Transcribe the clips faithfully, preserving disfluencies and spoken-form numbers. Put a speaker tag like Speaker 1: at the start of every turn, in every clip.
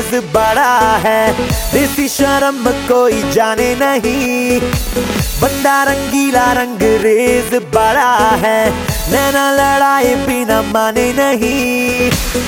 Speaker 1: अंग्रेज बड़ा है, देसी शर्म कोई जाने नहीं। बंदा रंगीला रंगरेज बड़ा है, नैना लड़ाए बिना माने नहीं।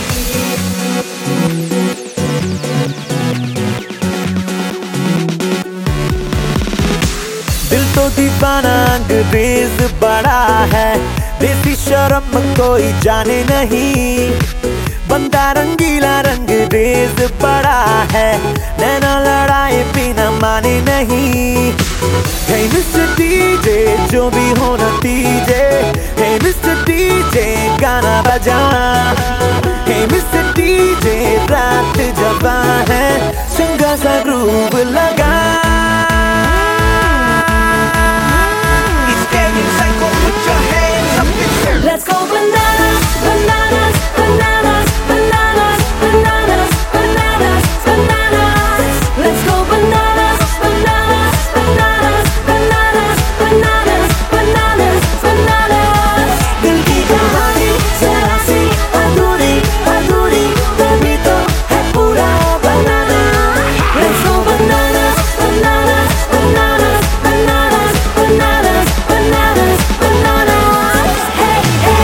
Speaker 1: दिल तो दीवाना अंग्रेज बड़ा है, देसी शर्म कोई जाने नहीं। बंदा रंगीला रंगरेज बड़ा है, नैना लड़ाए बिना माने नहीं। हे मिस्टर डीजे जो भी हो नतीजे, हे मिस्टर डीजे गाना बजा। हे मिस्टर डीजे रात जवा है, चंगा सा ग्रूव लगा।
Speaker 2: Let's go bananas, bananas, bananas, bananas, bananas, bananas, bananas. Let's go bananas, bananas, bananas, bananas, bananas, bananas, bananas.
Speaker 1: दिल की कहानी जरा सी अधूरी अधूरी, तभी तो है पूरा बनाना।
Speaker 2: Let's go bananas, bananas, bananas, bananas, bananas, bananas, bananas. Hey, hey.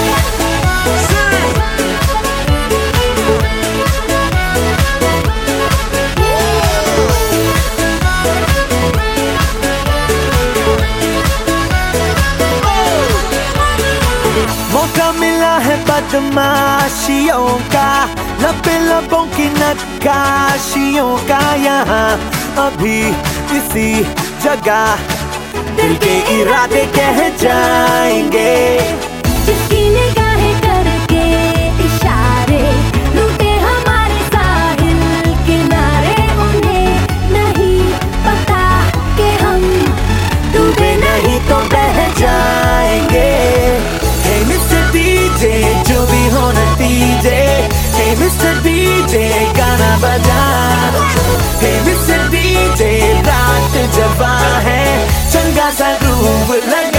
Speaker 1: मौका मिला है बदमाशियों का, लबे लबों की नक्काशियों का। यहाँ अभी किसी जगह दिल के इरादे कह जाएंगे।
Speaker 2: जिसकी निगाहें करके इशारे लूटे हमारे साहिल किनारे, उन्हें नहीं पता कि हम
Speaker 1: डूबे नहीं तो बह जाएंगे। हे मिस्टर डीजे जो भी हो नतीजे, हे मिस्टर डीजे गाना बजा। हे मिस्टर डीजे रात जवा है, चंगा सा ग्रूव लगा।